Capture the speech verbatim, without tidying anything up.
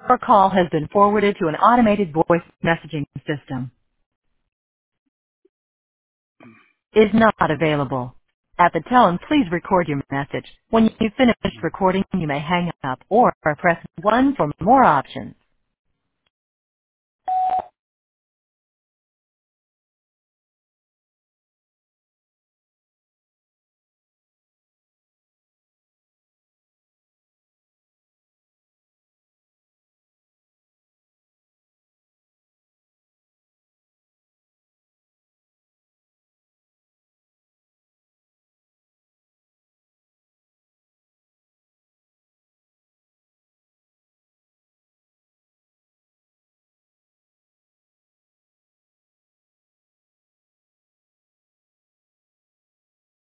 Your call has been forwarded to an automated voice messaging system. Is not available. At the tone, please record your message. When you've finished recording, you may hang up or press one for more options.